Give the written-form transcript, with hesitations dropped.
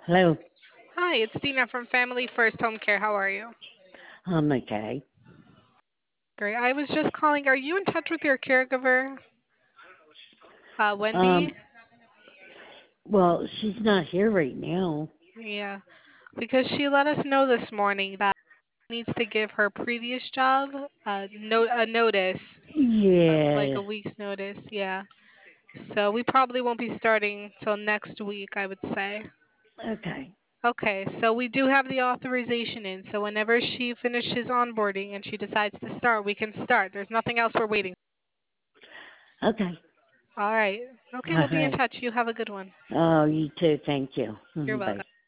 Hello. Hi, it's Dina from Family First Home Care. How are you? I'm okay. Great. I was just calling. Are you in touch with your caregiver, Um, Wendy? well, she's not here right now. Yeah, because she let us know this morning that she needs to give her previous job a notice, like a Yes. week's notice. Yeah. So we probably won't be starting till next week, I would say. Okay. Okay, so we do have the authorization in. So whenever she finishes onboarding and she decides to start, we can start. There's nothing else we're waiting. Okay. All right. Okay, All we'll be in right. touch. You have a good one. Oh, you too. Thank you. You're Bye. welcome.